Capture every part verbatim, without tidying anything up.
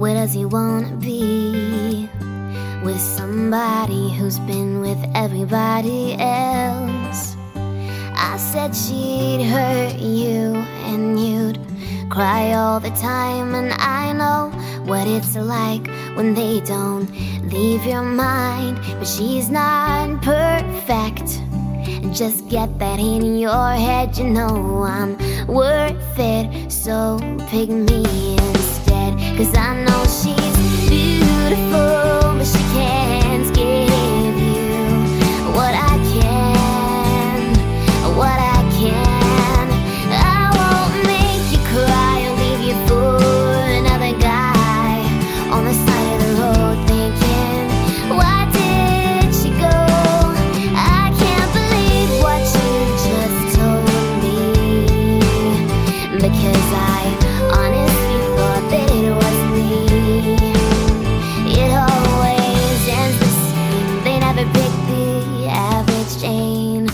Where does he wanna be? With somebody who's been with everybody else. I said she'd hurt you and you'd cry all the time, and I know what it's like when they don't leave your mind. But she's not perfect. Just get that in your head, you know I'm worth it, so pick me instead. Cause I know she's beautiful, but she can't give you what I can, what I can. I won't make you cry or leave you for another guy on the side of the road thinking, why did she go? I can't believe what you just told me, because I honestly thought that it was me. It always ends the same. They never pick the average Jane.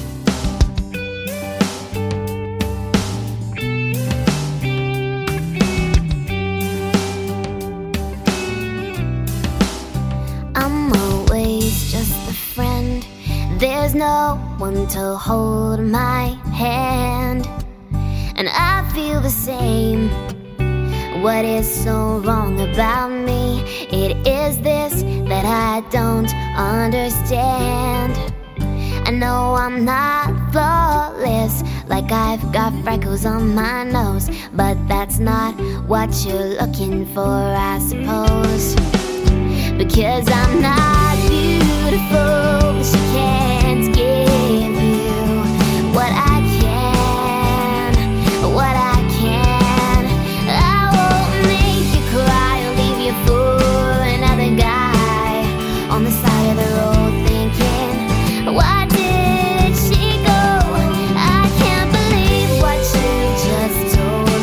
I'm always just a friend. There's no one to hold my hand, and I feel the same. What is so wrong about me? It is this that I don't understand. I know I'm not flawless, like I've got freckles on my nose, but that's not what you're looking for, I suppose. Because I'm not beautiful, but she can't give you what I can, what I can. I won't make you cry or leave you for another guy on the side of the road thinking, why did she go? I can't believe what you just told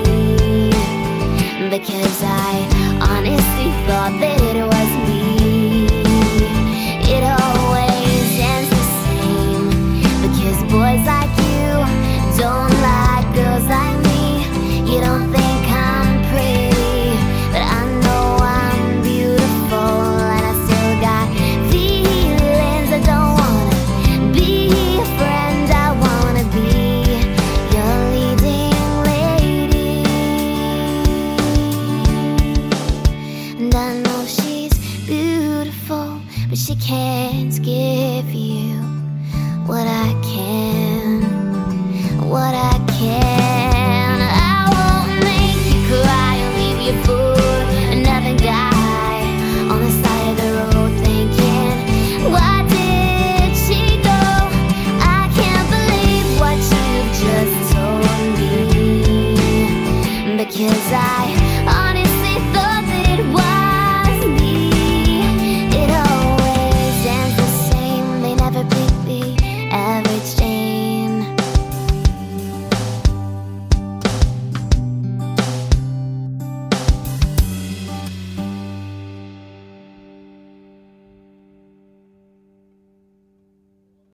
me, because I honestly thought that it was me. It always ends the same, because boys like you don't like girls like me. You don't think I'm pretty, but I know I'm beautiful, and I still got feelings. I don't wanna be a friend, I wanna be your leading lady. And I know she's beautiful, but she can't give you what I can, what I can.